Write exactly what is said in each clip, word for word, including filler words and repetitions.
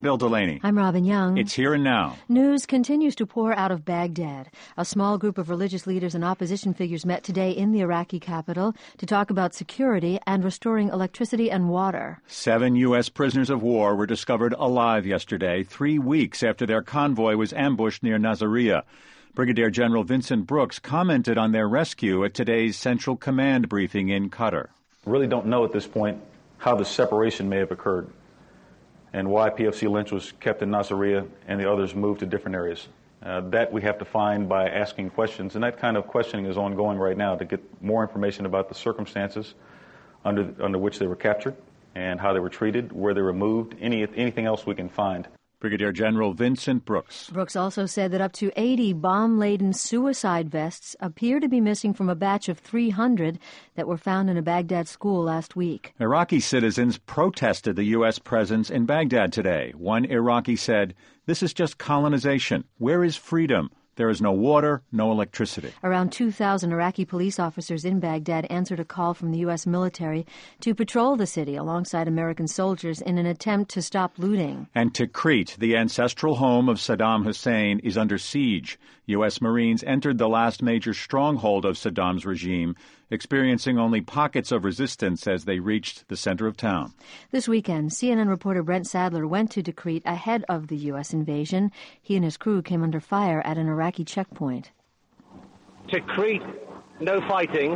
Bill Delaney. I'm Robin Young. It's Here and Now. News continues to pour out of Baghdad. A small group of religious leaders and opposition figures met today in the Iraqi capital to talk about security and restoring electricity and water. Seven U S prisoners of war were discovered alive yesterday, three weeks after their convoy was ambushed near Nasiriyah. Brigadier General Vincent Brooks commented on their rescue at today's Central Command briefing in Qatar. Really don't know at this point how the separation may have occurred and why P F C Lynch was kept in Nasiriyah and the others moved to different areas. Uh, that we have to find by asking questions, and that kind of questioning is ongoing right now to get more information about the circumstances under under which they were captured and how they were treated, where they were moved, any anything else we can find. Brigadier General Vincent Brooks. Brooks also said that up to eighty bomb-laden suicide vests appear to be missing from a batch of three hundred that were found in a Baghdad school last week. Iraqi citizens protested the U S presence in Baghdad today. One Iraqi said, "This is just colonization. Where is freedom? There is no water, no electricity." Around two thousand Iraqi police officers in Baghdad answered a call from the U S military to patrol the city alongside American soldiers in an attempt to stop looting. And Tikrit, the ancestral home of Saddam Hussein, is under siege. U S Marines entered the last major stronghold of Saddam's regime, experiencing only pockets of resistance as they reached the center of town. This weekend, C N N reporter Brent Sadler went to Tikrit ahead of the U S invasion. He and his crew came under fire at an Iraqi checkpoint. Tikrit, no fighting.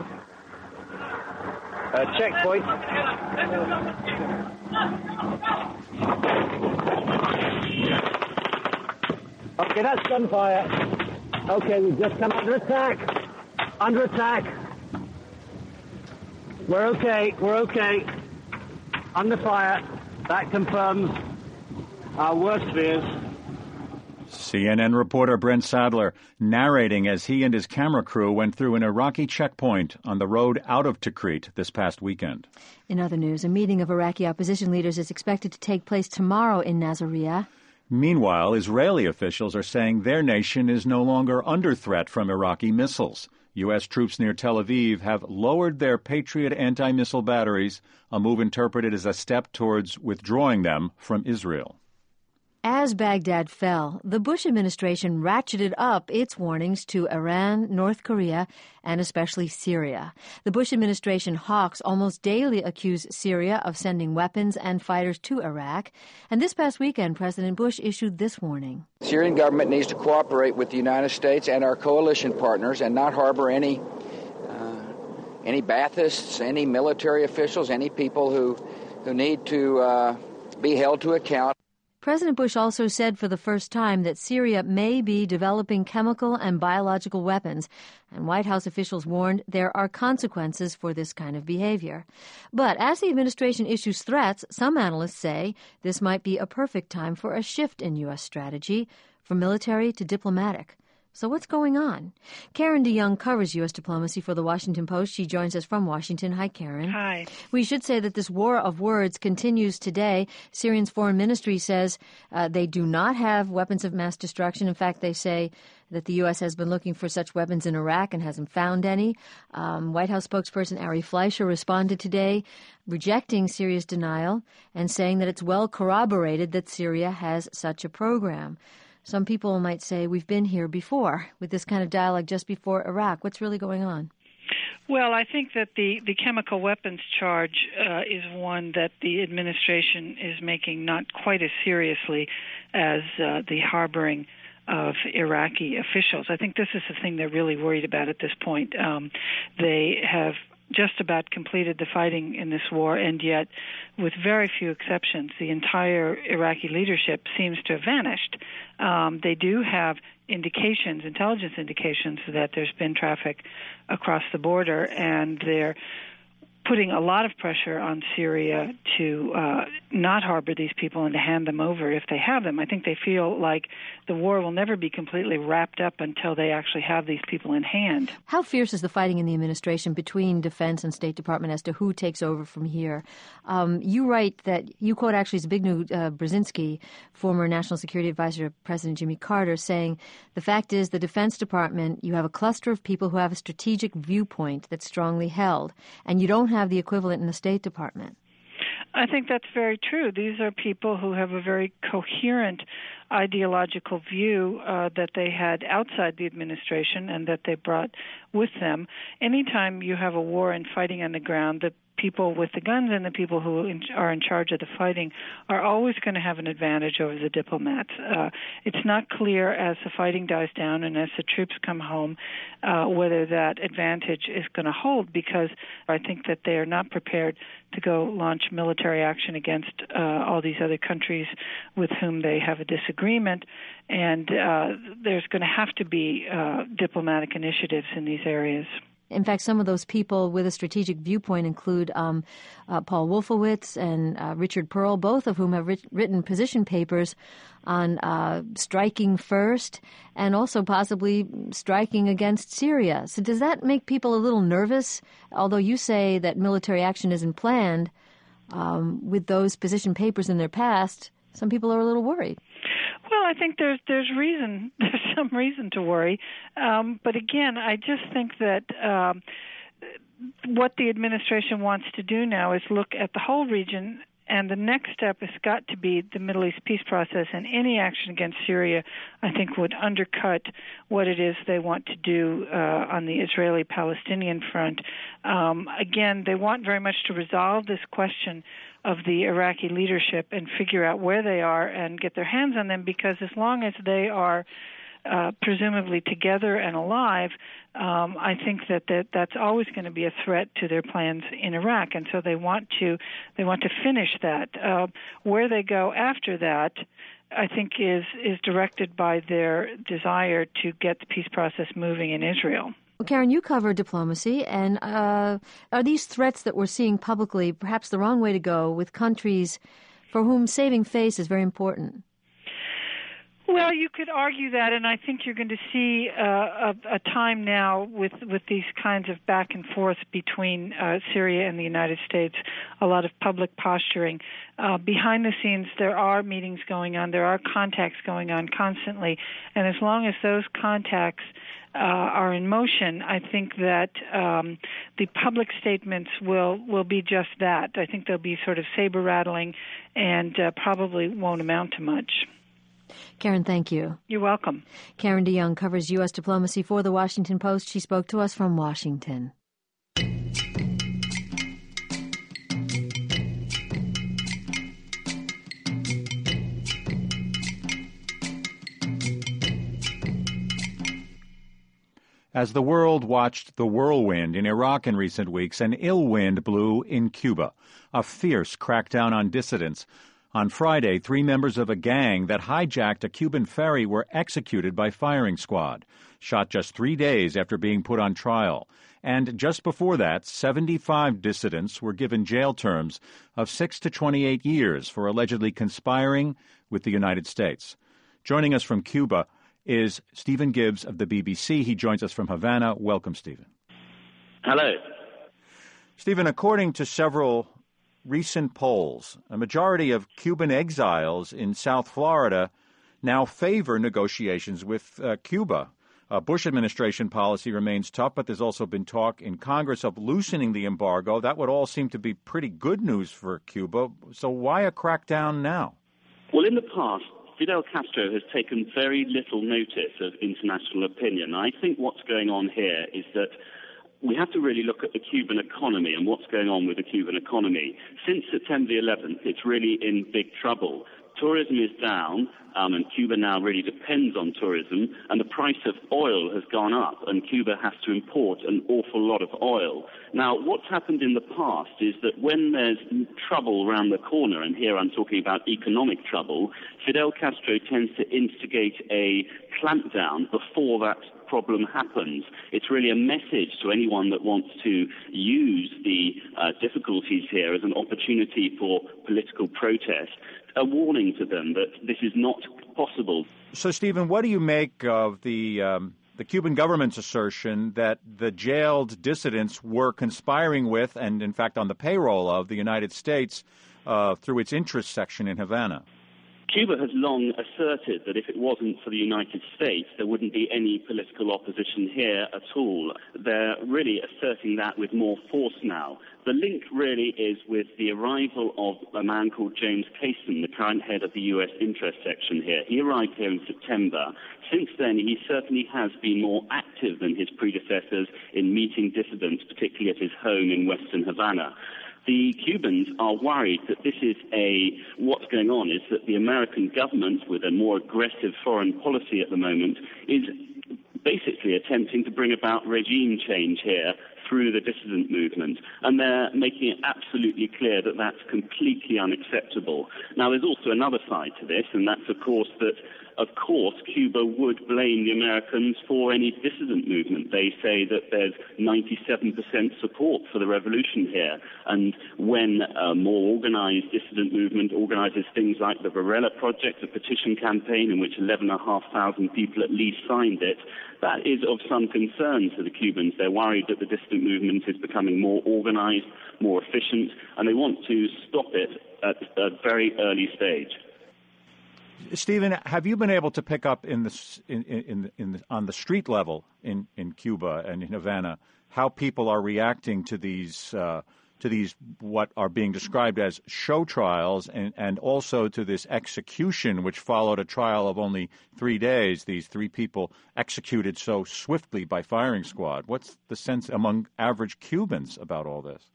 Uh, checkpoint. Okay, that's gunfire. Okay, we've just come under attack. Under attack. We're okay, we're okay. Under fire. That confirms our worst fears. C N N reporter Brent Sadler narrating as he and his camera crew went through an Iraqi checkpoint on the road out of Tikrit this past weekend. In other news, a meeting of Iraqi opposition leaders is expected to take place tomorrow in Nasiriyah. Meanwhile, Israeli officials are saying their nation is no longer under threat from Iraqi missiles. U S troops near Tel Aviv have lowered their Patriot anti-missile batteries, a move interpreted as a step towards withdrawing them from Israel. As Baghdad fell, the Bush administration ratcheted up its warnings to Iran, North Korea, and especially Syria. The Bush administration hawks almost daily accuse Syria of sending weapons and fighters to Iraq. And this past weekend, President Bush issued this warning. The Syrian government needs to cooperate with the United States and our coalition partners and not harbor any uh, any Baathists, any military officials, any people who, who need to uh, be held to account. President Bush also said for the first time that Syria may be developing chemical and biological weapons, and White House officials warned there are consequences for this kind of behavior. But as the administration issues threats, some analysts say this might be a perfect time for a shift in U S strategy, from military to diplomatic. So what's going on? Karen DeYoung covers U S diplomacy for The Washington Post. She joins us from Washington. Hi, Karen. Hi. We should say that this war of words continues today. Syrian's foreign ministry says uh, they do not have weapons of mass destruction. In fact, they say that the U S has been looking for such weapons in Iraq and hasn't found any. Um, White House spokesperson Ari Fleischer responded today, rejecting Syria's denial and saying that it's well corroborated that Syria has such a program. Some people might say we've been here before with this kind of dialogue just before Iraq. What's really going on? Well, I think that the, the chemical weapons charge uh, is one that the administration is making not quite as seriously as uh, the harboring of Iraqi officials. I think this is the thing they're really worried about at this point. Um, they have just about completed the fighting in this war, and yet, with very few exceptions, the entire Iraqi leadership seems to have vanished. Um, they do have indications, intelligence indications, that there's been traffic across the border, and they're putting a lot of pressure on Syria to uh, not harbor these people and to hand them over if they have them. I think they feel like the war will never be completely wrapped up until they actually have these people in hand. How fierce is the fighting in the administration between Defense and State Department as to who takes over from here? Um, you write that, you quote actually Zbigniew uh, Brzezinski, former National Security Advisor to President Jimmy Carter, saying, the fact is the Defense Department, you have a cluster of people who have a strategic viewpoint that's strongly held, and you don't have the equivalent in the State Department. I think that's very true. These are people who have a very coherent ideological view uh, that they had outside the administration and that they brought with them. Anytime you have a war and fighting on the ground, the people with the guns and the people who in, are in charge of the fighting are always going to have an advantage over the diplomats. Uh, it's not clear as the fighting dies down and as the troops come home uh, whether that advantage is going to hold, because I think that they are not prepared to go launch military action against uh, all these other countries with whom they have a disagreement, and uh, there's going to have to be uh, diplomatic initiatives in these areas. In fact, some of those people with a strategic viewpoint include um, uh, Paul Wolfowitz and uh, Richard Pearl, both of whom have writ- written position papers on uh, striking first and also possibly striking against Syria. So does that make people a little nervous? Although you say that military action isn't planned, um, with those position papers in their past, some people are a little worried. Well, I think there's there's reason there's some reason to worry, um, but again, I just think that um, what the administration wants to do now is look at the whole region, and the next step has got to be the Middle East peace process. And any action against Syria, I think, would undercut what it is they want to do uh, on the Israeli-Palestinian front. Um, again, they want very much to resolve this question of the Iraqi leadership and figure out where they are and get their hands on them, because as long as they are uh, presumably together and alive, um, I think that, that that's always going to be a threat to their plans in Iraq, and so they want to they want to finish that. Uh, where they go after that, I think, is is directed by their desire to get the peace process moving in Israel. Well, Karen, you cover diplomacy, and uh, are these threats that we're seeing publicly perhaps the wrong way to go with countries for whom saving face is very important? Well, you could argue that, and I think you're going to see uh, a, a time now with, with these kinds of back and forth between uh, Syria and the United States, a lot of public posturing. Uh, behind the scenes, there are meetings going on, there are contacts going on constantly, and as long as those contacts Uh, are in motion, I think that um, the public statements will, will be just that. I think they'll be sort of saber-rattling and uh, probably won't amount to much. Karen, thank you. You're welcome. Karen DeYoung covers U S diplomacy for The Washington Post. She spoke to us from Washington. As the world watched the whirlwind in Iraq in recent weeks, an ill wind blew in Cuba, a fierce crackdown on dissidents. On Friday, three members of a gang that hijacked a Cuban ferry were executed by firing squad, shot just three days after being put on trial. And just before that, seventy-five dissidents were given jail terms of six to twenty-eight years for allegedly conspiring with the United States. Joining us from Cuba is Stephen Gibbs of the B B C. He joins us from Havana. Welcome, Stephen. Hello. Stephen, according to several recent polls, a majority of Cuban exiles in South Florida now favor negotiations with uh, Cuba. Uh, Bush administration policy remains tough, but there's also been talk in Congress of loosening the embargo. That would all seem to be pretty good news for Cuba. So why a crackdown now? Well, in the past, Fidel Castro has taken very little notice of international opinion. I think what's going on here is that we have to really look at the Cuban economy and what's going on with the Cuban economy. Since September the eleventh, it's really in big trouble. Tourism is down, um, and Cuba now really depends on tourism, and the price of oil has gone up, and Cuba has to import an awful lot of oil. Now, what's happened in the past is that when there's trouble around the corner, and here I'm talking about economic trouble, Fidel Castro tends to instigate a clampdown before that problem happens. It's really a message to anyone that wants to use the uh, difficulties here as an opportunity for political protest, a warning to them that this is not possible. So, Stephen, what do you make of the um, the Cuban government's assertion that the jailed dissidents were conspiring with, and in fact on the payroll of, the United States uh, through its interest section in Havana? Cuba has long asserted that if it wasn't for the United States, there wouldn't be any political opposition here at all. They're really asserting that with more force now. The link really is with the arrival of a man called James Cason, the current head of the U S interest section here. He arrived here in September. Since then, he certainly has been more active than his predecessors in meeting dissidents, particularly at his home in western Havana. The Cubans are worried that this is a, what's going on is that the American government, with a more aggressive foreign policy at the moment, is basically attempting to bring about regime change here through the dissident movement. And they're making it absolutely clear that that's completely unacceptable. Now, there's also another side to this, and that's, of course, that Of course, Cuba would blame the Americans for any dissident movement. They say that there's ninety-seven percent support for the revolution here. And when a more organized dissident movement organizes things like the Varela Project, a petition campaign in which eleven thousand five hundred people at least signed it, that is of some concern to the Cubans. They're worried that the dissident movement is becoming more organized, more efficient, and they want to stop it at a very early stage. Stephen, have you been able to pick up in the in in, in the, on the street level in, in Cuba and in Havana how people are reacting to these uh, to these what are being described as show trials, and, and also to this execution which followed a trial of only three days? These three people executed so swiftly by firing squad. What's the sense among average Cubans about all this?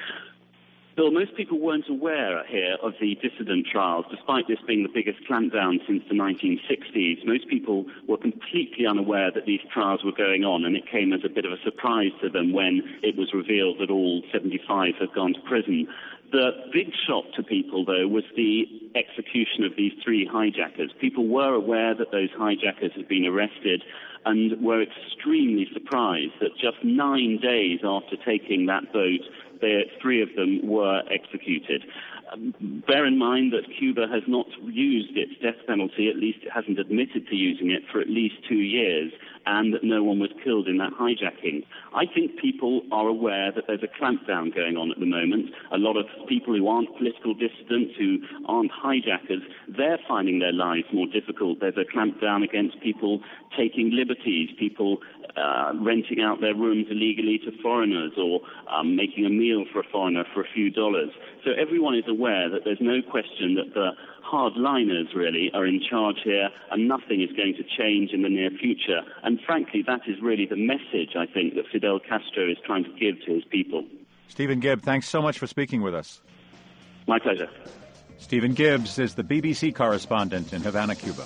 Bill, most people weren't aware here of the dissident trials, despite this being the biggest clampdown since the nineteen sixties. Most people were completely unaware that these trials were going on, and it came as a bit of a surprise to them when it was revealed that all seventy-five had gone to prison. The big shock to people, though, was the execution of these three hijackers. People were aware that those hijackers had been arrested and were extremely surprised that just nine days after taking that boat, the three of them were executed. Um, bear in mind that Cuba has not used its death penalty, at least it hasn't admitted to using it, for at least two years, and that no one was killed in that hijacking. I think people are aware that there's a clampdown going on at the moment. A lot of people who aren't political dissidents, who aren't hijackers, they're finding their lives more difficult. There's a clampdown against people taking liberties, people uh, renting out their rooms illegally to foreigners, or um, making a meal for a foreigner for a few dollars. So everyone is aware that there's no question that the hardliners really are in charge here, and nothing is going to change in the near future. And frankly, that is really the message, I think, that Fidel Castro is trying to give to his people. Stephen Gibb, thanks so much for speaking with us. My pleasure. Stephen Gibbs is the B B C correspondent in Havana, Cuba.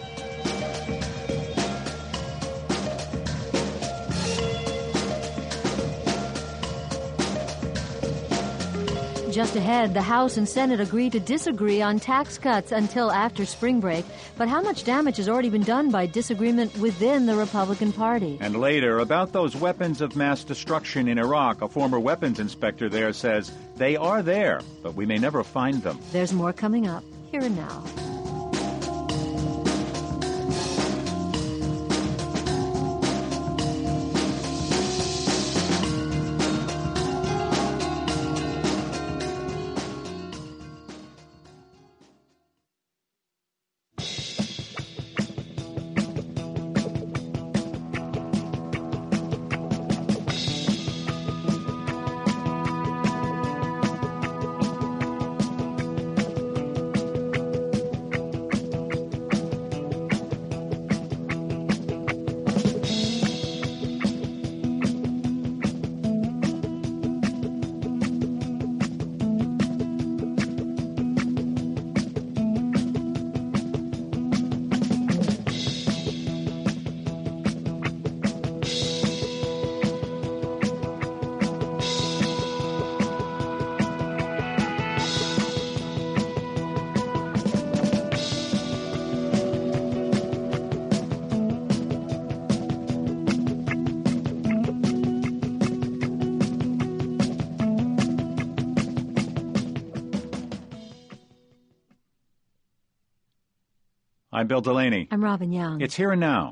Just ahead, the House and Senate agree to disagree on tax cuts until after spring break. But how much damage has already been done by disagreement within the Republican Party? And later, about those weapons of mass destruction in Iraq, a former weapons inspector there says they are there, but we may never find them. There's more coming up here and now. I'm Bill Delaney. I'm Robin Young. It's Here and Now.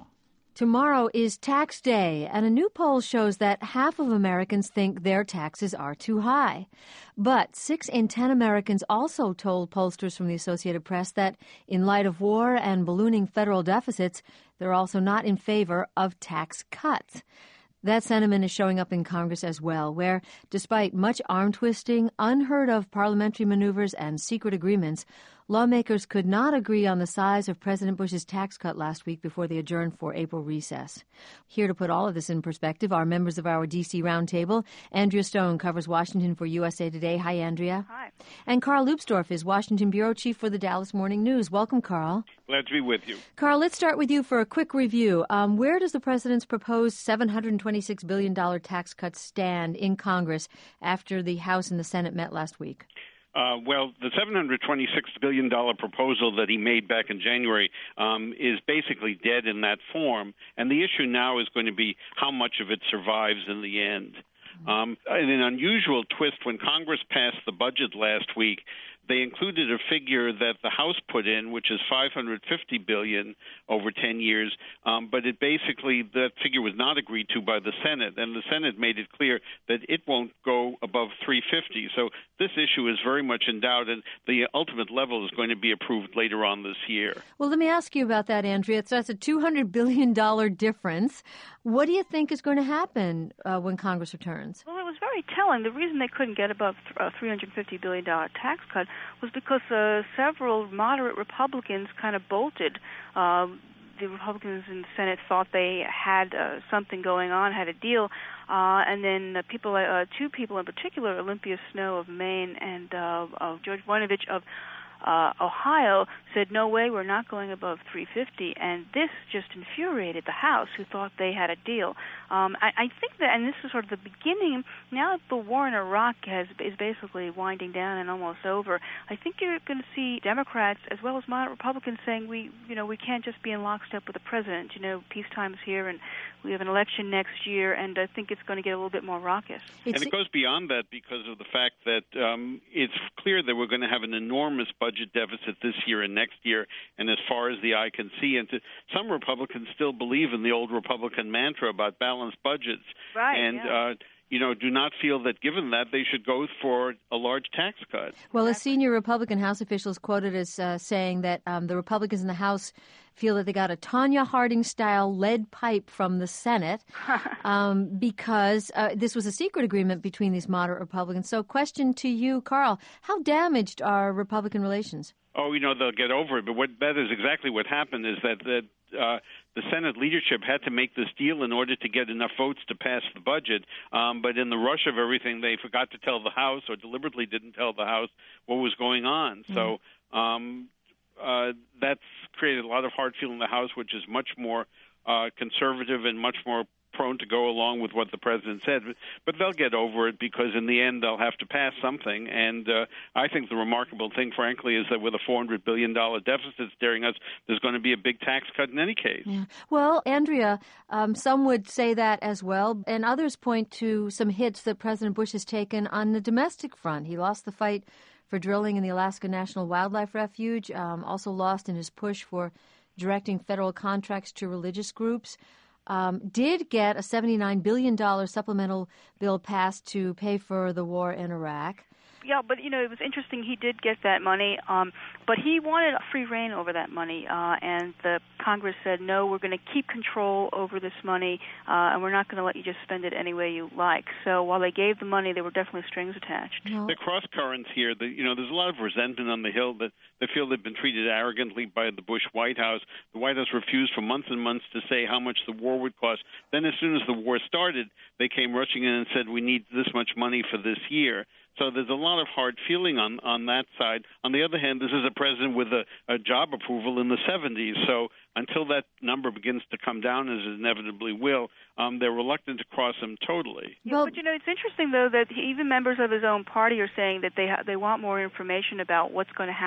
Tomorrow is tax day, and a new poll shows that half of Americans think their taxes are too high. But six in ten Americans also told pollsters from the Associated Press that in light of war and ballooning federal deficits, they're also not in favor of tax cuts. That sentiment is showing up in Congress as well, where, despite much arm-twisting, unheard-of parliamentary maneuvers, and secret agreements, lawmakers could not agree on the size of President Bush's tax cut last week before they adjourned for April recess. Here to put all of this in perspective are members of our D C roundtable. Andrea Stone covers Washington for U S A Today. Hi, Andrea. Hi. And Carl Lubsdorf is Washington bureau chief for the Dallas Morning News. Welcome, Carl. Glad to be with you. Carl, let's start with you for a quick review. Um, where does the president's proposed seven hundred twenty-six billion dollars tax cut stand in Congress after the House and the Senate met last week? Uh, well, the seven hundred twenty-six billion dollars proposal that he made back in January um, is basically dead in that form, and the issue now is going to be how much of it survives in the end. Um, in an unusual twist, when Congress passed the budget last week, they included a figure that the House put in, which is five hundred fifty billion dollars over ten years, um, but it basically, that figure was not agreed to by the Senate, and the Senate made it clear that it won't go above three hundred fifty. So this issue is very much in doubt, and the ultimate level is going to be approved later on this year. Well, let me ask you about that, Andrea. So that's a two hundred billion dollars difference. What do you think is going to happen uh, when Congress returns? Well, it was very telling. The reason they couldn't get above a three hundred fifty billion dollars tax cut was because uh, several moderate Republicans kind of bolted. Uh, the Republicans in the Senate thought they had uh, something going on, had a deal, uh, and then uh, people, uh, two people in particular, Olympia Snowe of Maine and uh, uh, George Voinovich of Uh, Ohio, said, no way, we're not going above three hundred fifty, and this just infuriated the House, who thought they had a deal. Um, I, I think that, and this is sort of the beginning, now that the war in Iraq has, is basically winding down and almost over, I think you're going to see Democrats as well as moderate Republicans saying we, you know, we can't just be in lockstep with the president. You know, peacetime's here, and we have an election next year, and I think it's going to get a little bit more raucous. And it goes beyond that because of the fact that um, it's clear that we're going to have an enormous budget deficit this year and next year, and as far as the eye can see. And to, some Republicans still believe in the old Republican mantra about balanced budgets. Right, and, yeah. uh, you know, do not feel that given that they should go for a large tax cut. Well, a senior Republican House official is quoted as uh, saying that um, the Republicans in the House feel that they got a Tonya Harding-style lead pipe from the Senate um, because uh, this was a secret agreement between these moderate Republicans. So question to you, Carl, how damaged are Republican relations? Oh, you know, they'll get over it. But what that is exactly what happened is that, that uh, the Senate leadership had to make this deal in order to get enough votes to pass the budget. Um, but in the rush of everything, they forgot to tell the House or deliberately didn't tell the House what was going on. Mm-hmm. So um, uh, that's created a lot of hard feeling in the House, which is much more uh, conservative and much more prone to go along with what the president said. But they'll get over it because in the end they'll have to pass something. And uh, I think the remarkable thing, frankly, is that with a four hundred billion dollars deficit staring us, there's going to be a big tax cut in any case. Yeah. Well, Andrea, um, some would say that as well, and others point to some hits that President Bush has taken on the domestic front. He lost the fight for drilling in the Alaska National Wildlife Refuge, um, also lost in his push for directing federal contracts to religious groups. Um, did get a seventy-nine billion dollars supplemental bill passed to pay for the war in Iraq. Yeah, but, you know, it was interesting. He did get that money, um, but he wanted a free reign over that money, uh, and the Congress said, no, we're going to keep control over this money, uh, and we're not going to let you just spend it any way you like. So while they gave the money, there were definitely strings attached. No. The cross currents here, the, you know, there's a lot of resentment on the Hill that they feel they've been treated arrogantly by the Bush White House. The White House refused for months and months to say how much the war would cost. Then as soon as the war started, they came rushing in and said, we need this much money for this year. So there's a lot of hard feeling on, on that side. On the other hand, this is a president with a, a job approval in the seventies. So until that number begins to come down, as it inevitably will, um, they're reluctant to cross him totally. Yeah, well, but, you know, it's interesting, though, that he, even members of his own party are saying that they ha- they want more information about what's going to happen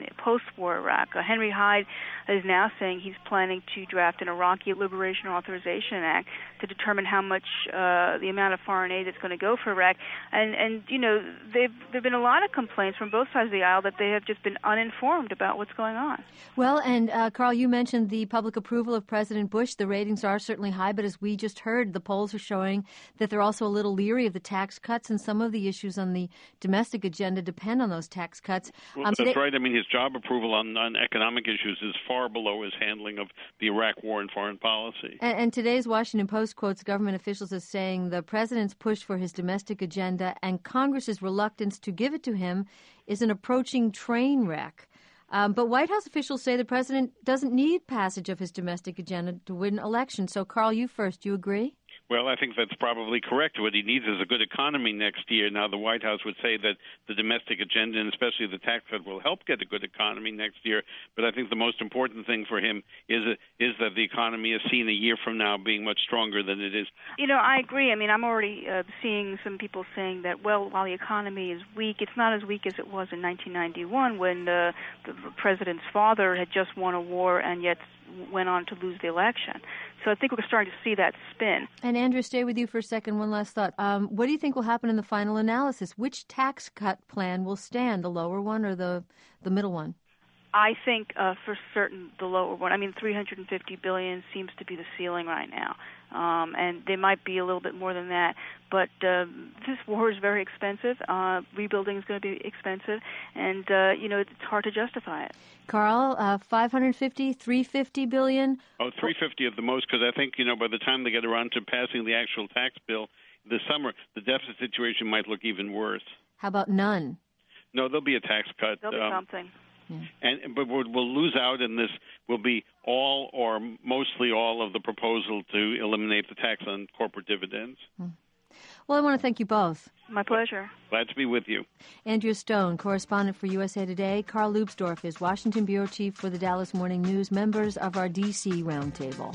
post-war Iraq. Uh, Henry Hyde is now saying he's planning to draft an Iraqi Liberation Authorization Act to determine how much uh, the amount of foreign aid that's going to go for Iraq. And, and you know, there have been a lot of complaints from both sides of the aisle that they have just been uninformed about what's going on. Well, and uh, Carl, you mentioned the public approval of President Bush. The ratings are certainly high, but as we just heard, the polls are showing that they're also a little leery of the tax cuts, and some of the issues on the domestic agenda depend on those tax cuts. Well, um, that's they- right. I mean, his job approval on, on economic issues is far below his handling of the Iraq war and foreign policy. And, and today's Washington Post quotes government officials as saying the president's push for his domestic agenda and Congress's reluctance to give it to him is an approaching train wreck. Um, but White House officials say the president doesn't need passage of his domestic agenda to win elections. So, Carl, you first. Do you agree? Well, I think that's probably correct. What he needs is a good economy next year. Now, the White House would say that the domestic agenda, and especially the tax cut, will help get a good economy next year. But I think the most important thing for him is is that the economy is seen a year from now being much stronger than it is. You know, I agree. I mean, I'm already uh, seeing some people saying that, well, while the economy is weak, it's not as weak as it was in nineteen ninety-one when uh, the president's father had just won a war and yet went on to lose the election. So I think we're starting to see that spin. And Andrew, stay with you for a second. One last thought. Um, what do you think will happen in the final analysis? Which tax cut plan will stand, the lower one or the, the middle one? I think uh, for certain the lower one. I mean, three hundred fifty billion dollars seems to be the ceiling right now, um, and they might be a little bit more than that. But uh, this war is very expensive. Uh, rebuilding is going to be expensive, and uh, you know it's hard to justify it. Carl, uh, five hundred fifty, three hundred fifty billion. Oh, three hundred fifty at the most, because I think you know by the time they get around to passing the actual tax bill this summer, the deficit situation might look even worse. How about none? No, there'll be a tax cut. There'll be um, something. Yeah. And but we'll, we'll lose out, and this will be all or mostly all of the proposal to eliminate the tax on corporate dividends. Hmm. Well, I want to thank you both. My pleasure. Glad to be with you. Andrea Stone, correspondent for U S A Today. Carl Lubsdorff is Washington bureau chief for the Dallas Morning News, members of our D C roundtable.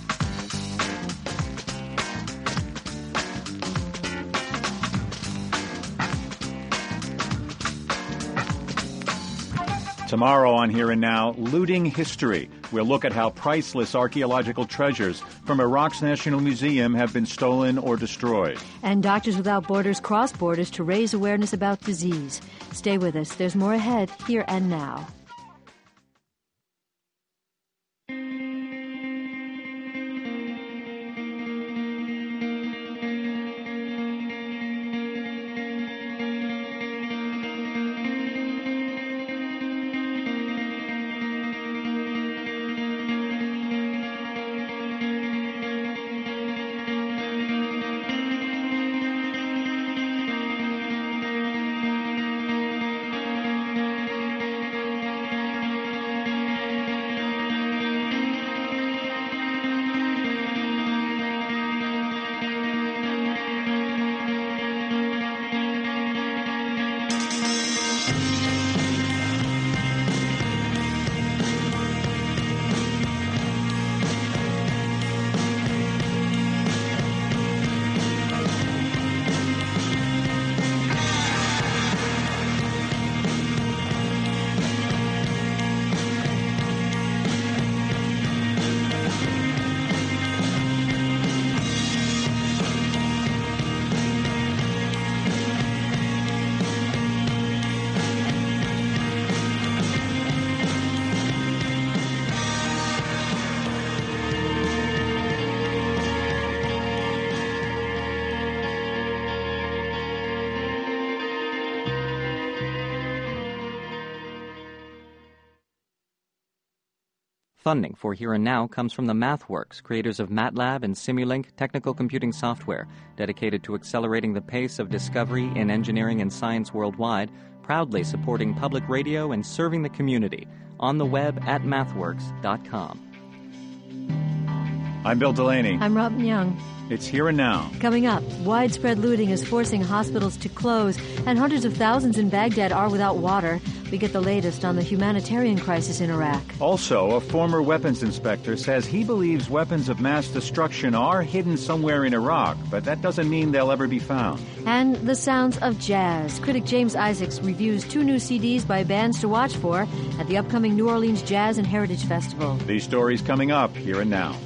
Tomorrow on Here and Now, Looting History. We'll look at how priceless archaeological treasures from Iraq's National Museum have been stolen or destroyed. And Doctors Without Borders cross borders to raise awareness about disease. Stay with us. There's more ahead, Here and Now. Funding for Here and Now comes from the MathWorks, creators of MATLAB and Simulink technical computing software, dedicated to accelerating the pace of discovery in engineering and science worldwide, proudly supporting public radio and serving the community. On the web at mathworks dot com. I'm Bill Delaney. I'm Robin Young. It's Here and Now. Coming up, widespread looting is forcing hospitals to close, and hundreds of thousands in Baghdad are without water. We get the latest on the humanitarian crisis in Iraq. Also, a former weapons inspector says he believes weapons of mass destruction are hidden somewhere in Iraq, but that doesn't mean they'll ever be found. And the sounds of jazz. Critic James Isaacs reviews two new C Ds by bands to watch for at the upcoming New Orleans Jazz and Heritage Festival. These stories coming up Here and Now.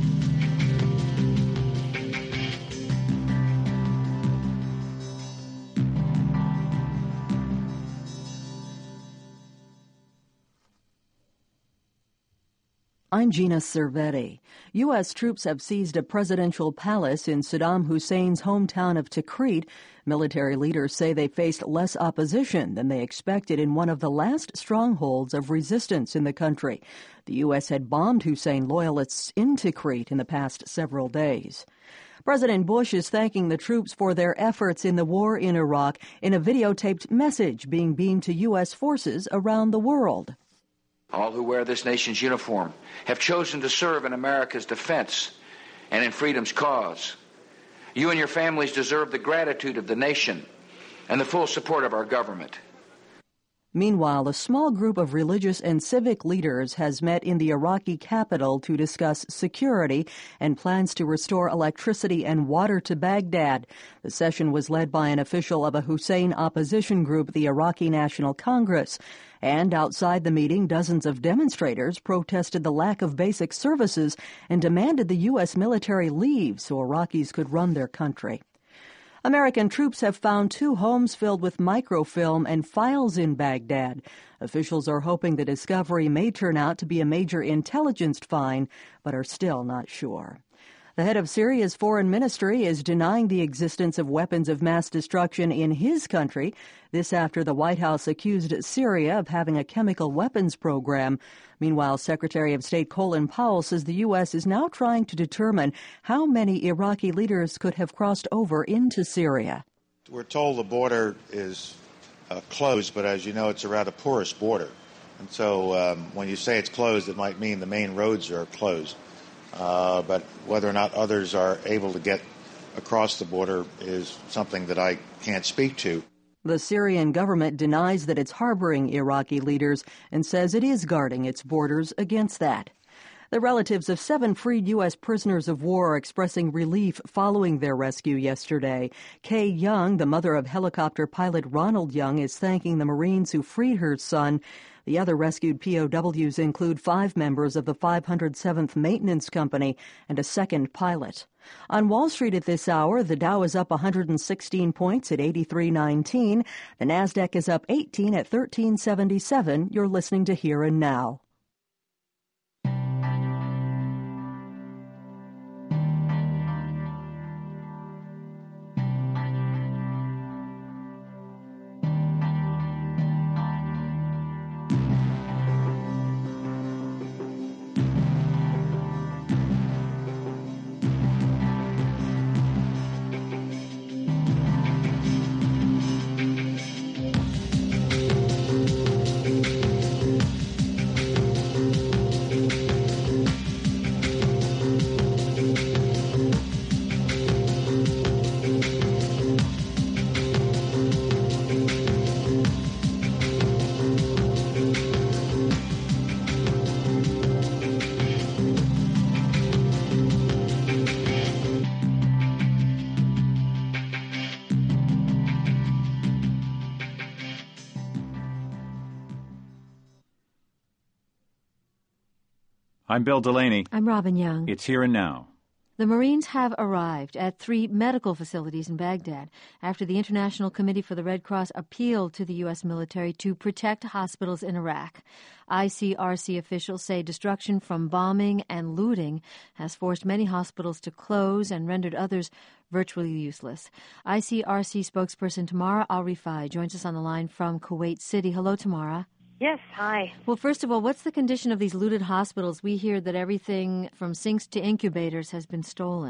I'm Gina Cervetti. U S troops have seized a presidential palace in Saddam Hussein's hometown of Tikrit. Military leaders say they faced less opposition than they expected in one of the last strongholds of resistance in the country. The U S had bombed Hussein loyalists in Tikrit in the past several days. President Bush is thanking the troops for their efforts in the war in Iraq in a videotaped message being beamed to U S forces around the world. All who wear this nation's uniform have chosen to serve in America's defense and in freedom's cause. You and your families deserve the gratitude of the nation and the full support of our government. Meanwhile, a small group of religious and civic leaders has met in the Iraqi capital to discuss security and plans to restore electricity and water to Baghdad. The session was led by an official of a Hussein opposition group, the Iraqi National Congress. And outside the meeting, dozens of demonstrators protested the lack of basic services and demanded the U S military leave so Iraqis could run their country. American troops have found two homes filled with microfilm and files in Baghdad. Officials are hoping the discovery may turn out to be a major intelligence find, but are still not sure. The head of Syria's foreign ministry is denying the existence of weapons of mass destruction in his country. This after the White House accused Syria of having a chemical weapons program. Meanwhile, Secretary of State Colin Powell says the U S is now trying to determine how many Iraqi leaders could have crossed over into Syria. We're told the border is uh, closed, but as you know, it's a rather porous border. And so um, when you say it's closed, it might mean the main roads are closed. Uh, but whether or not others are able to get across the border is something that I can't speak to. The Syrian government denies that it's harboring Iraqi leaders and says it is guarding its borders against that. The relatives of seven freed U S prisoners of war are expressing relief following their rescue yesterday. Kay Young, the mother of helicopter pilot Ronald Young, is thanking the Marines who freed her son. The other rescued P O Ws include five members of the five hundred seventh Maintenance Company and a second pilot. On Wall Street at this hour, the Dow is up one hundred sixteen points at eighty-three nineteen. The Nasdaq is up eighteen at thirteen seventy-seven. You're listening to Here and Now. I'm Bill Delaney. I'm Robin Young. It's Here and Now. The Marines have arrived at three medical facilities in Baghdad after the International Committee for the Red Cross appealed to the U S military to protect hospitals in Iraq. I C R C officials say destruction from bombing and looting has forced many hospitals to close and rendered others virtually useless. I C R C spokesperson Tamara Al-Rifai joins us on the line from Kuwait City. Hello, Tamara. Yes, hi. Well, first of all, what's the condition of these looted hospitals? We hear that everything from sinks to incubators has been stolen.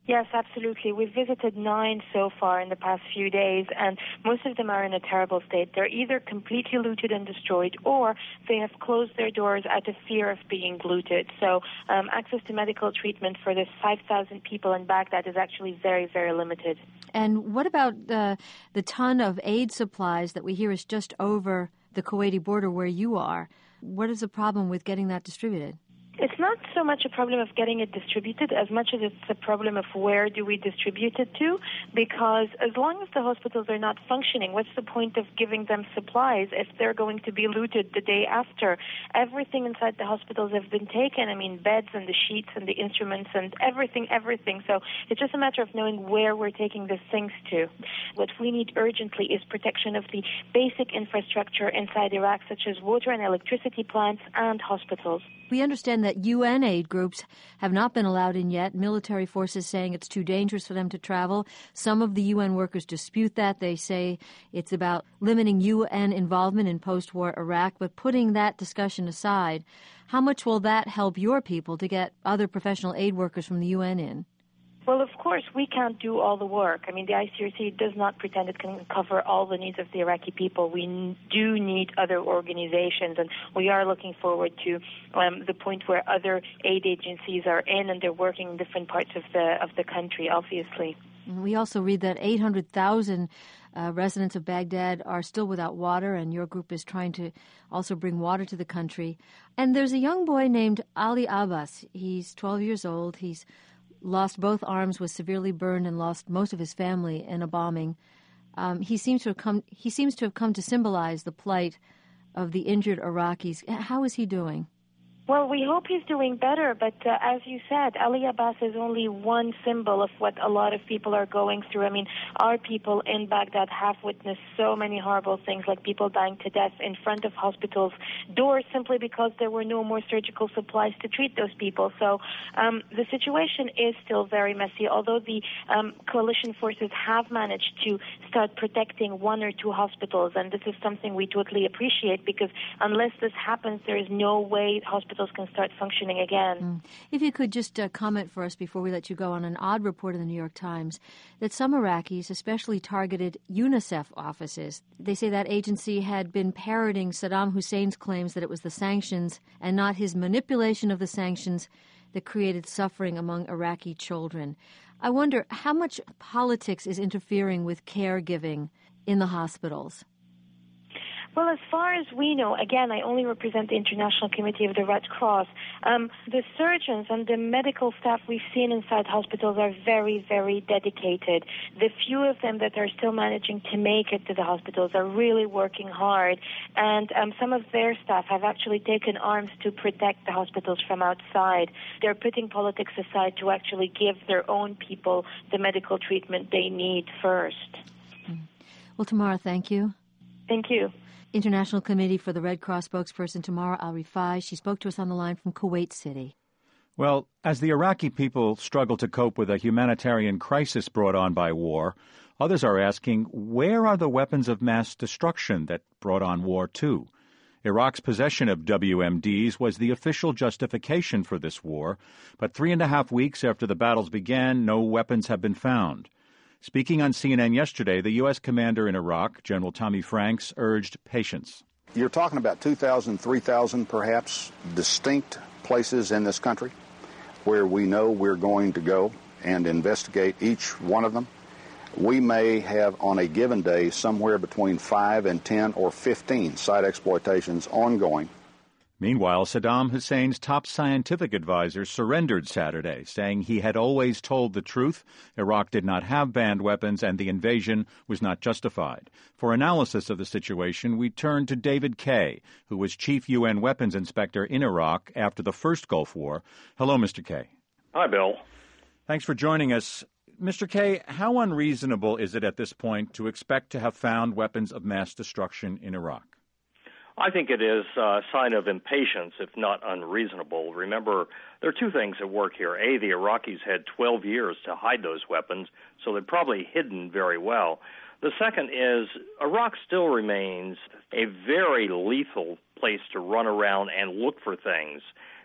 Yes, absolutely. We've visited nine so far in the past few days, and most of them are in a terrible state. They're either completely looted and destroyed, or they have closed their doors out of fear of being looted. So um, access to medical treatment for this five thousand people in Baghdad is actually very, very limited. And what about uh, the ton of aid supplies that we hear is just over the Kuwaiti border where you are? What is the problem with getting that distributed? It's not so much a problem of getting it distributed as much as it's a problem of where do we distribute it to, because as long as the hospitals are not functioning, what's the point of giving them supplies if they're going to be looted the day after? Everything inside the hospitals have been taken. I mean, beds and the sheets and the instruments and everything, everything. So it's just a matter of knowing where we're taking these things to. What we need urgently is protection of the basic infrastructure inside Iraq, such as water and electricity plants and hospitals. We understand that U N aid groups have not been allowed in yet. Military forces saying it's too dangerous for them to travel. Some of the U N workers dispute that. They say it's about limiting U N involvement in post-war Iraq. But putting that discussion aside, how much will that help your people to get other professional aid workers from the U N in? Well, of course, we can't do all the work. I mean, the I C R C does not pretend it can cover all the needs of the Iraqi people. We n- do need other organizations, and we are looking forward to um, the point where other aid agencies are in and they're working in different parts of the of the country, obviously. We also read that eight hundred thousand uh, residents of Baghdad are still without water, and your group is trying to also bring water to the country. And there's a young boy named Ali Abbas. He's twelve years old. He's lost both arms, was severely burned, and lost most of his family in a bombing. Um, he seems to have come. He seems to have come to symbolize the plight of the injured Iraqis. How is he doing? Well, we hope he's doing better, but uh, as you said, Ali Abbas is only one symbol of what a lot of people are going through. I mean, our people in Baghdad have witnessed so many horrible things, like people dying to death in front of hospitals' doors simply because there were no more surgical supplies to treat those people. So um, the situation is still very messy, although the um, coalition forces have managed to start protecting one or two hospitals, and this is something we totally appreciate, because unless this happens, there is no way hospitals can start functioning again. Mm. If you could just uh, comment for us before we let you go on an odd report in the New York Times that some Iraqis especially targeted UNICEF offices. They say that agency had been parroting Saddam Hussein's claims that it was the sanctions and not his manipulation of the sanctions that created suffering among Iraqi children. I wonder how much politics is interfering with caregiving in the hospitals. Well, as far as we know, again, I only represent the International Committee of the Red Cross. Um, the surgeons and the medical staff we've seen inside hospitals are very, very dedicated. The few of them that are still managing to make it to the hospitals are really working hard. And um, some of their staff have actually taken arms to protect the hospitals from outside. They're putting politics aside to actually give their own people the medical treatment they need first. Well, Tamara, thank you. Thank you. International Committee for the Red Cross spokesperson Tamara Al-Rifai. She spoke to us on the line from Kuwait City. Well, as the Iraqi people struggle to cope with a humanitarian crisis brought on by war, others are asking, where are the weapons of mass destruction that brought on war too? Iraq's possession of W M Ds was the official justification for this war, but three and a half weeks after the battles began, no weapons have been found. Speaking on C N N yesterday, the U S commander in Iraq, General Tommy Franks, urged patience. You're talking about two thousand, three thousand perhaps distinct places in this country where we know we're going to go and investigate each one of them. We may have on a given day somewhere between five and ten or fifteen site exploitations ongoing. Meanwhile, Saddam Hussein's top scientific advisor surrendered Saturday, saying he had always told the truth, Iraq did not have banned weapons, and the invasion was not justified. For analysis of the situation, we turn to David Kaye, who was chief U N weapons inspector in Iraq after the first Gulf War. Hello, Mister Kaye. Hi, Bill. Thanks for joining us. Mister Kaye, how unreasonable is it at this point to expect to have found weapons of mass destruction in Iraq? I think it is a sign of impatience, if not unreasonable. Remember, there are two things at work here. A, the Iraqis had twelve years to hide those weapons, so they're probably hidden very well. The second is Iraq still remains a very lethal place to run around and look for things.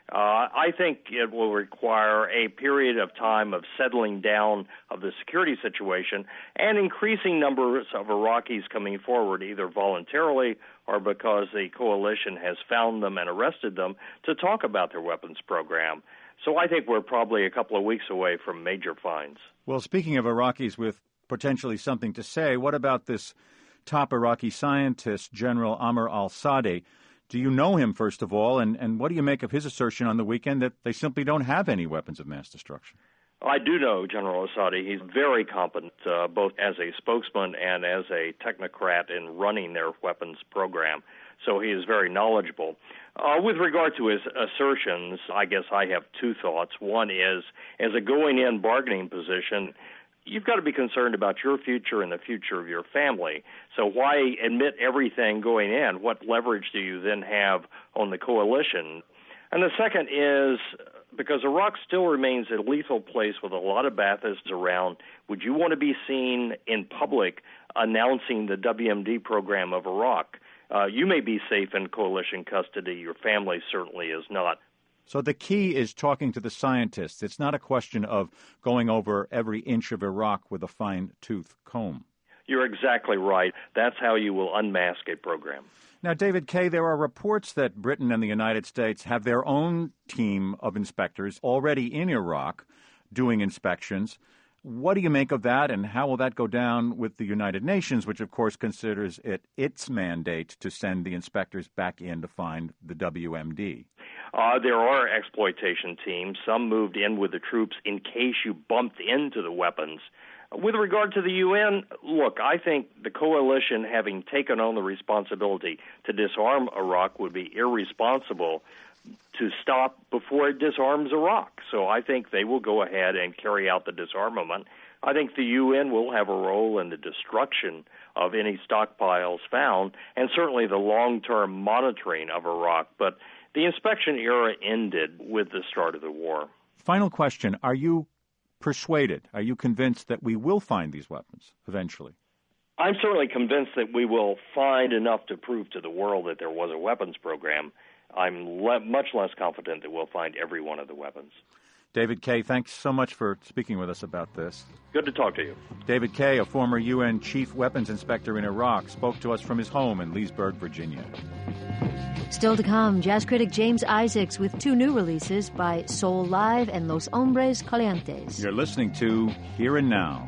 Uh, I think it will require a period of time of settling down of the security situation and increasing numbers of Iraqis coming forward, either voluntarily or because the coalition has found them and arrested them, to talk about their weapons program. So I think we're probably a couple of weeks away from major finds. Well, speaking of Iraqis with potentially something to say, what about this top Iraqi scientist, General Amr al-Sadi? Do you know him, first of all, and, and what do you make of his assertion on the weekend that they simply don't have any weapons of mass destruction? I do know General al-Sadi. He's very competent, uh, both as a spokesman and as a technocrat in running their weapons program. So he is very knowledgeable. Uh, with regard to his assertions, I guess I have two thoughts. One is, as a going-in bargaining position, you've got to be concerned about your future and the future of your family. So why admit everything going in? What leverage do you then have on the coalition? And the second is, because Iraq still remains a lethal place with a lot of Baathists around, would you want to be seen in public announcing the W M D program of Iraq? Uh, you may be safe in coalition custody. Your family certainly is not. So the key is talking to the scientists. It's not a question of going over every inch of Iraq with a fine-tooth comb. You're exactly right. That's how you will unmask a program. Now, David Kaye, there are reports that Britain and the United States have their own team of inspectors already in Iraq doing inspections. What do you make of that, and how will that go down with the United Nations, which, of course, considers it its mandate to send the inspectors back in to find the W M D? Uh, there are exploitation teams. Some moved in with the troops in case you bumped into the weapons. With regard to the U N, look, I think the coalition, having taken on the responsibility to disarm Iraq, would be irresponsible to stop before it disarms Iraq. So I think they will go ahead and carry out the disarmament. I think the U N will have a role in the destruction of any stockpiles found, and certainly the long-term monitoring of Iraq. But the inspection era ended with the start of the war. Final question. Are you persuaded, are you convinced that we will find these weapons eventually? I'm certainly convinced that we will find enough to prove to the world that there was a weapons program. I'm le- much less confident that we'll find every one of the weapons. David Kaye, thanks so much for speaking with us about this. Good to talk to you. David Kaye, a former U N chief weapons inspector in Iraq, spoke to us from his home in Leesburg, Virginia. Still to come, jazz critic James Isaacs with two new releases by Soul Live and Los Hombres Calientes. You're listening to Here and Now.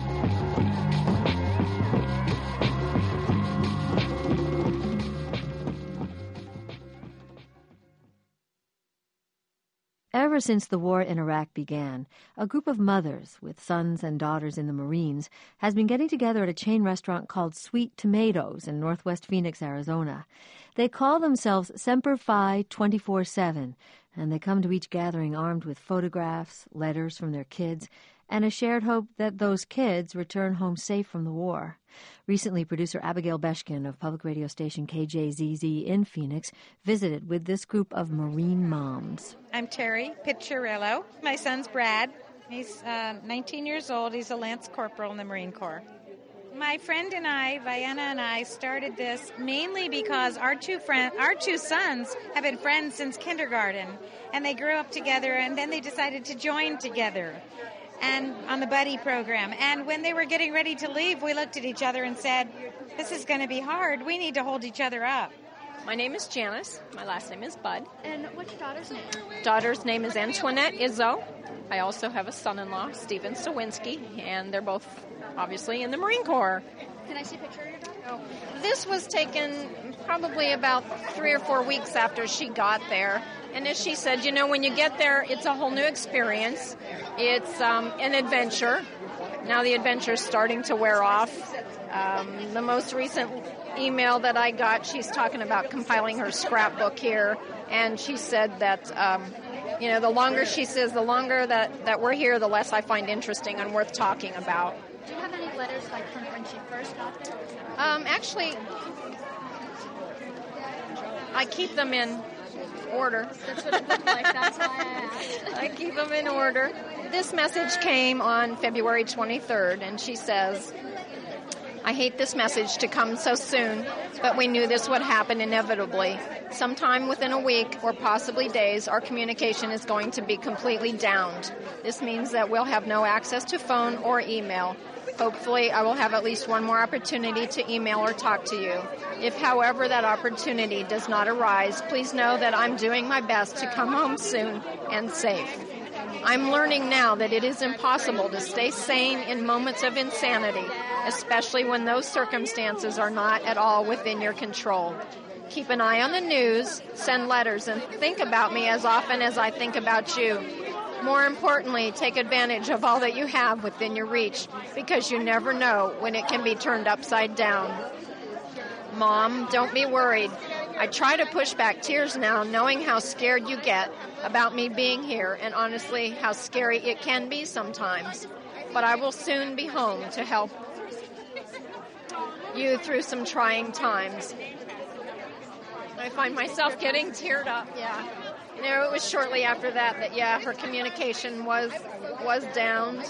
Ever since the war in Iraq began, a group of mothers with sons and daughters in the Marines has been getting together at a chain restaurant called Sweet Tomatoes in northwest Phoenix, Arizona. They call themselves Semper Fi twenty-four seven, and they come to each gathering armed with photographs, letters from their kids, and a shared hope that those kids return home safe from the war. Recently, producer Abigail Beshkin of public radio station K J Z Z in Phoenix visited with this group of Marine moms. I'm Terry Picciarello. My son's Brad. He's uh, nineteen years old. He's a Lance Corporal in the Marine Corps. My friend and I, Vienna and I, started this mainly because our two friend, our two sons have been friends since kindergarten, and they grew up together, and then they decided to join together and on the buddy program. And when they were getting ready to leave, we looked at each other and said, this is going to be hard. We need to hold each other up. My name is Janice. My last name is Bud. And what's your daughter's name? Daughter's name is Antoinette Izzo. I also have a son-in-law, Steven Sawinski, and they're both obviously in the Marine Corps. Can I see a picture of your daughter? Oh. This was taken probably about three or four weeks after she got there. And as she said, you know, when you get there, it's a whole new experience. It's um, an adventure. Now the adventure's starting to wear off. Um, the most recent email that I got, she's talking about compiling her scrapbook here. And she said that, um, you know, the longer she says, the longer that, that we're here, the less I find interesting and worth talking about. Do you have any letters, like, from when she first got there? Um, actually, I keep them in order. That's what it looked like. That's why I asked. I keep them in order. This message came on February twenty-third, and she says, I hate this message to come so soon. but we knew this would happen inevitably. Sometime within a week or possibly days, our communication is going to be completely downed. This means that we'll have no access to phone or email. Hopefully, I will have at least one more opportunity to email or talk to you. If, however, that opportunity does not arise, please know that I'm doing my best to come home soon and safe. I'm learning now that it is impossible to stay sane in moments of insanity, especially when those circumstances are not at all within your control. Keep an eye on the news, send letters, and think about me as often as I think about you. More importantly, take advantage of all that you have within your reach, because you never know when it can be turned upside down. Mom, don't be worried. I try to push back tears now, knowing how scared you get about me being here, and honestly, how scary it can be sometimes. But I will soon be home to help you through some trying times. I find myself getting teared up, yeah. You know, it was shortly after that that, yeah, her communication was was downed.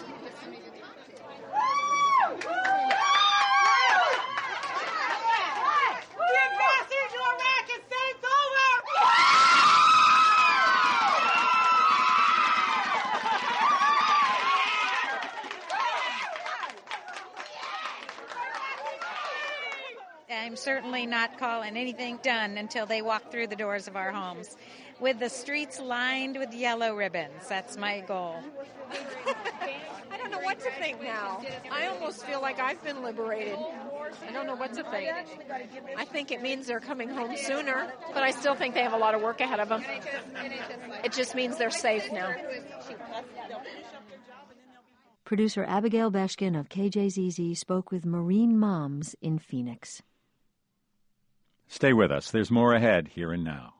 I'm certainly not calling anything done until they walk through the doors of our homes, with the streets lined with yellow ribbons. That's my goal. I don't know what to think now. I almost feel like I've been liberated. I don't know what to think. I think it means they're coming home sooner, but I still think they have a lot of work ahead of them. It just means they're safe now. Producer Abigail Beshkin of K J Z Z spoke with Marine moms in Phoenix. Stay with us. There's more ahead here and now.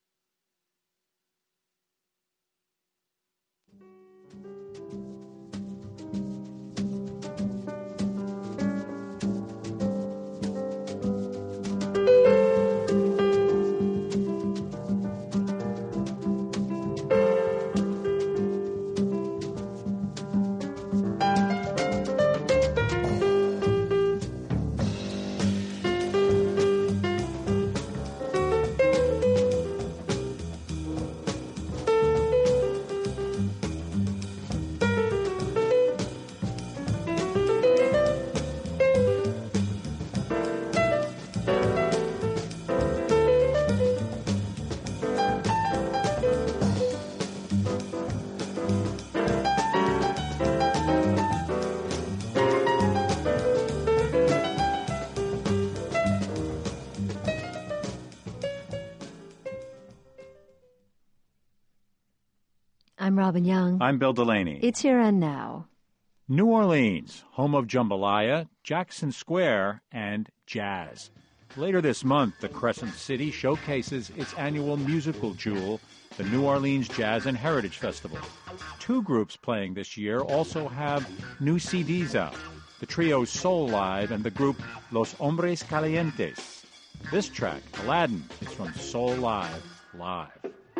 I'm Robin Young. I'm Bill Delaney. It's Here and Now. New Orleans, home of jambalaya, Jackson Square, and jazz. Later this month, the Crescent City showcases its annual musical jewel, the New Orleans Jazz and Heritage Festival. Two groups playing this year also have new C Ds out, the trio Soul Live and the group Los Hombres Calientes. This track, Aladdin, is from Soul Live Live.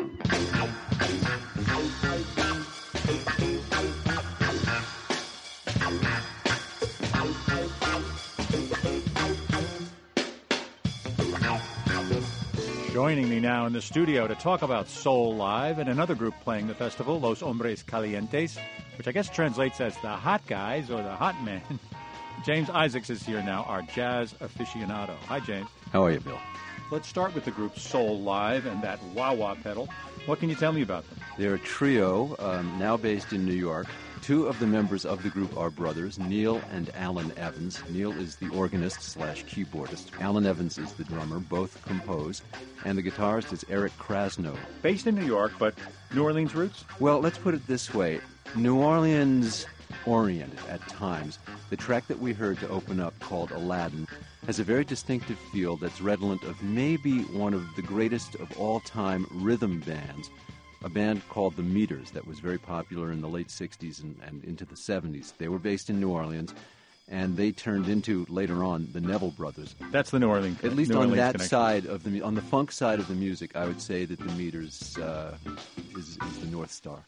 Joining me now in the studio to talk about Soul Live and another group playing the festival, Los Hombres Calientes, which I guess translates as the hot guys or the hot men. James Isaacs is here now, our jazz aficionado. Hi, James. How are you, Bill? Let's start with the group Soul Live and that wah-wah pedal. What can you tell me about them? They're a trio um, now based in New York. Two of the members of the group are brothers, Neil and Alan Evans. Neil is the organist slash keyboardist. Alan Evans is the drummer, both compose. And the guitarist is Eric Krasno. Based in New York, but New Orleans roots? Well, let's put it this way. New Orleans oriented at times. The track that we heard to open up, called Aladdin, has a very distinctive feel that's redolent of maybe one of the greatest of all-time rhythm bands, a band called The Meters that was very popular in the late sixties and, and into the seventies. They were based in New Orleans, and they turned into, later on, the Neville Brothers. That's the New Orleans At least New on Orleans that connection. side of the, on the funk side of the music, I would say that The Meters uh, is, is the North Star.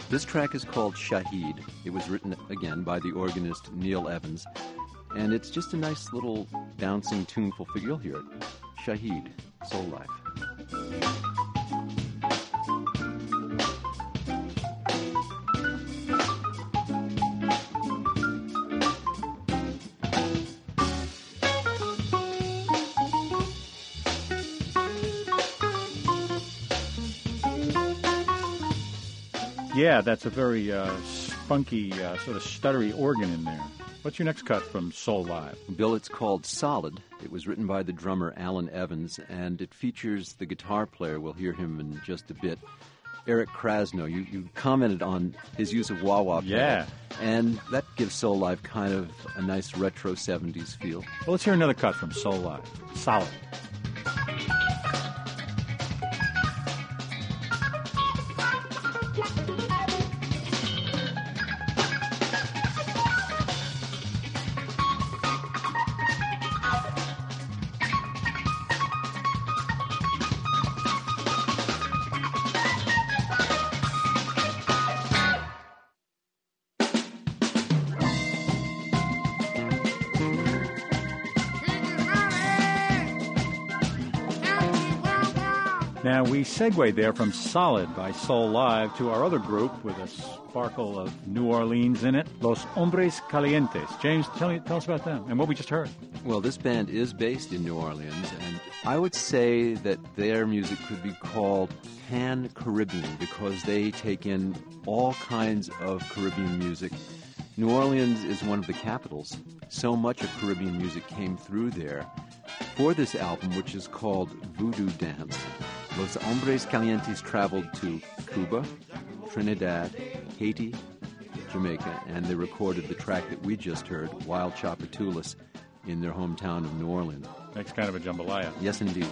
This track is called Shahid. It was written, again, by the organist Neil Evans, and it's just a nice little bouncing, tuneful figure. You'll hear it. Shahid, Soul Life. Yeah, that's a very uh, funky, uh, sort of stuttery organ in there. What's your next cut from Soul Live? Bill, it's called Solid. It was written by the drummer Alan Evans, and it features the guitar player. We'll hear him in just a bit. Eric Krasno. You, you commented on his use of wah-wah pedal. Yeah. And that gives Soul Live kind of a nice retro seventies feel. Well, let's hear another cut from Soul Live. Solid. Now, we segue there from Solid by Soul Live to our other group with a sparkle of New Orleans in it, Los Hombres Calientes. James, tell, me, tell us about them and what we just heard. Well, this band is based in New Orleans, and I would say that their music could be called pan-Caribbean because they take in all kinds of Caribbean music. New Orleans is one of the capitals. So much of Caribbean music came through there. For this album, which is called Voodoo Dance, Los Hombres Calientes traveled to Cuba, Trinidad, Haiti, Jamaica, and they recorded the track that we just heard, Wild Tchoupitoulas, in their hometown of New Orleans. Makes kind of a jambalaya. Yes, indeed.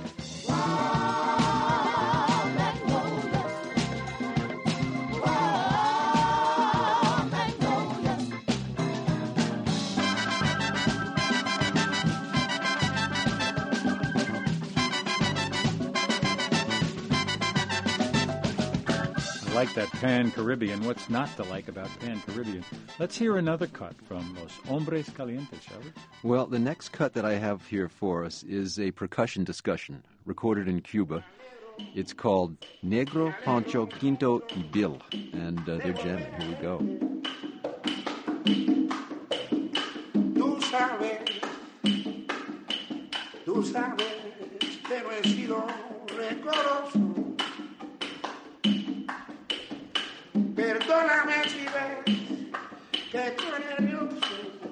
I like that pan-Caribbean. What's not to like about pan-Caribbean? Let's hear another cut from Los Hombres Calientes, shall we? Well, the next cut that I have here for us is a percussion discussion recorded in Cuba. It's called Negro, Pancho, Quinto, y Bill, and uh, they're jamming. Here we go. Tú sabes, tú sabes que no he sido rencoroso. Perdóname si ves que estoy nervioso.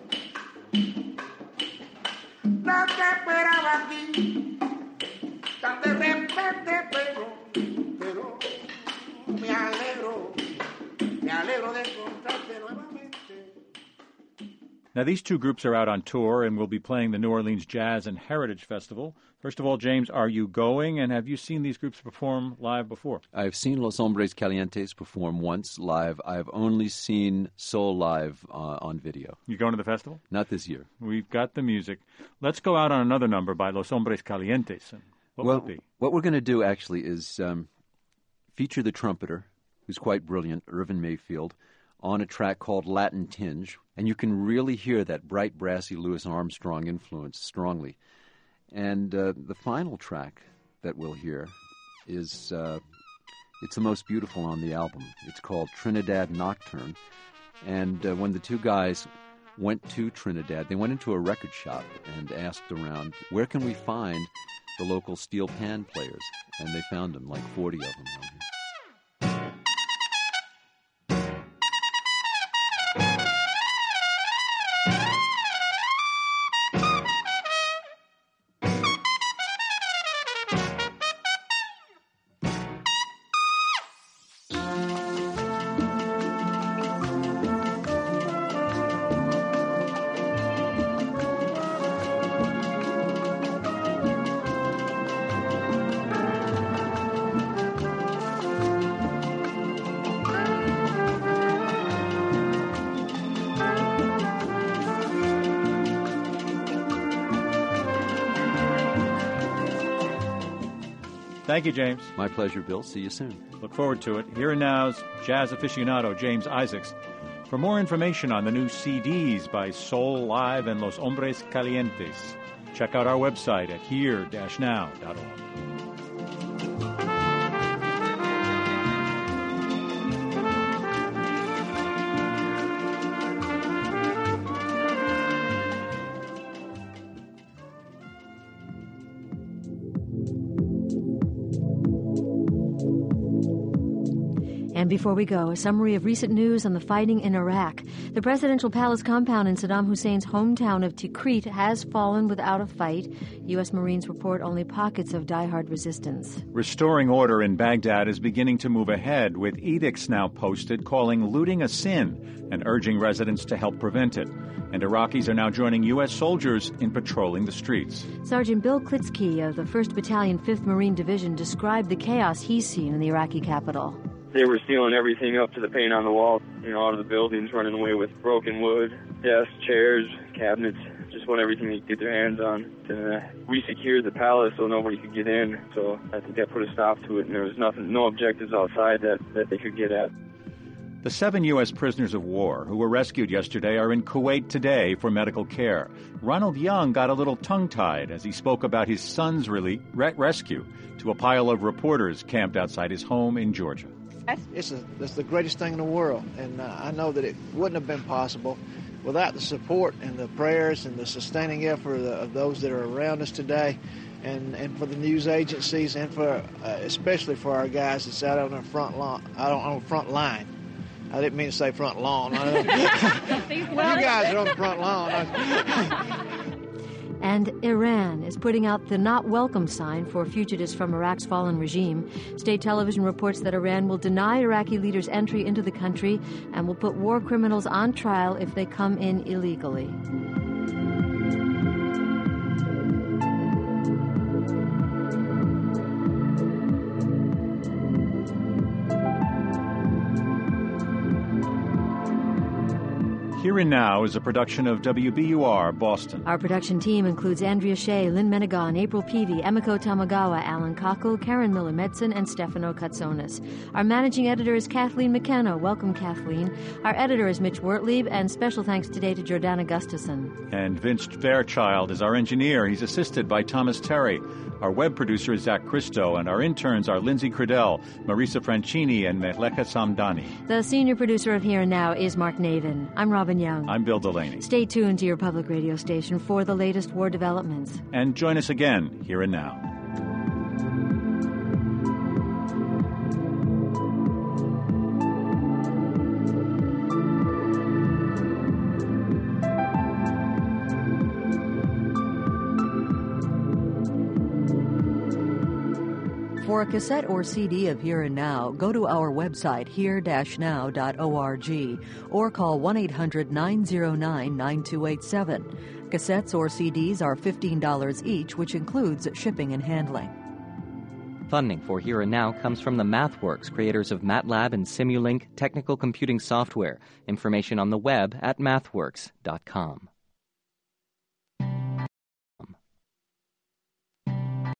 No te esperaba aquí, tan de repente, pero, pero me alegro, me alegro de encontrarte nuevamente. Now, these two groups are out on tour and will be playing the New Orleans Jazz and Heritage Festival. First of all, James, are you going, and have you seen these groups perform live before? I've seen Los Hombres Calientes perform once live. I've only seen Soul live uh, on video. You going to the festival? Not this year. We've got the music. Let's go out on another number by Los Hombres Calientes. What well, will it be? What we're going to do, actually, is um, feature the trumpeter, who's quite brilliant, Irvin Mayfield, on a track called Latin Tinge, and you can really hear that bright, brassy Louis Armstrong influence strongly. And uh, the final track that we'll hear is, uh, it's the most beautiful on the album. It's called Trinidad Nocturne. And uh, when the two guys went to Trinidad, they went into a record shop and asked around, where can we find the local steel pan players? And they found them, like forty of them around here. Thank you, James. My pleasure, Bill. See you soon. Look forward to it. Here and Now's jazz aficionado James Isaacs. For more information on the new C Ds by Soul Live and Los Hombres Calientes, check out our website at here dash now dot org. And before we go, a summary of recent news on the fighting in Iraq. The presidential palace compound in Saddam Hussein's hometown of Tikrit has fallen without a fight. U S. Marines report only pockets of diehard resistance. Restoring order in Baghdad is beginning to move ahead, with edicts now posted calling looting a sin and urging residents to help prevent it. And Iraqis are now joining U S soldiers in patrolling the streets. Sergeant Bill Klitsky of the first Battalion, fifth Marine Division described the chaos he's seen in the Iraqi capital. They were stealing everything up to the paint on the wall, you know, out of the buildings, running away with broken wood, desks, chairs, cabinets, just want everything they could get their hands on. And, uh, we secured the palace so nobody could get in, so I think that put a stop to it, and there was nothing, no objectives outside that, that they could get at. The seven U S prisoners of war who were rescued yesterday are in Kuwait today for medical care. Ronald Young got a little tongue-tied as he spoke about his son's really re- rescue to a pile of reporters camped outside his home in Georgia. It's, a, it's the greatest thing in the world, and uh, I know that it wouldn't have been possible without the support and the prayers and the sustaining effort of, the, of those that are around us today, and, and for the news agencies, and for uh, especially for our guys that's out on the front line. I don't on the front line. I didn't mean to say front lawn. Well, you guys are on the front lawn. And Iran is putting out the not welcome sign for fugitives from Iraq's fallen regime. State television reports that Iran will deny Iraqi leaders entry into the country and will put war criminals on trial if they come in illegally. Here and Now is a production of W B U R Boston. Our production team includes Andrea Shea, Lynn Menegon, April Peavy, Emiko Tamagawa, Alan Cockle, Karen Miller-Medson, and Stefano Katsonis. Our managing editor is Kathleen McKenna. Welcome, Kathleen. Our editor is Mitch Wertlieb, and special thanks today to Jordana Gustafson. And Vince Fairchild is our engineer. He's assisted by Thomas Terry. Our web producer is Zach Christo, and our interns are Lindsay Credell, Marisa Franchini, and Mehleka Samdani. The senior producer of Here and Now is Mark Navin. I'm Robin Young. I'm Bill Delaney. Stay tuned to your public radio station for the latest war developments. And join us again, Here and Now. For a cassette or C D of Here and Now, go to our website here dash now dot org or call one eight hundred nine oh nine nine two eight seven. Cassettes or C Ds are fifteen dollars each, which includes shipping and handling. Funding for Here and Now comes from the MathWorks, creators of MATLAB and Simulink technical computing software. Information on the web at mathworks dot com.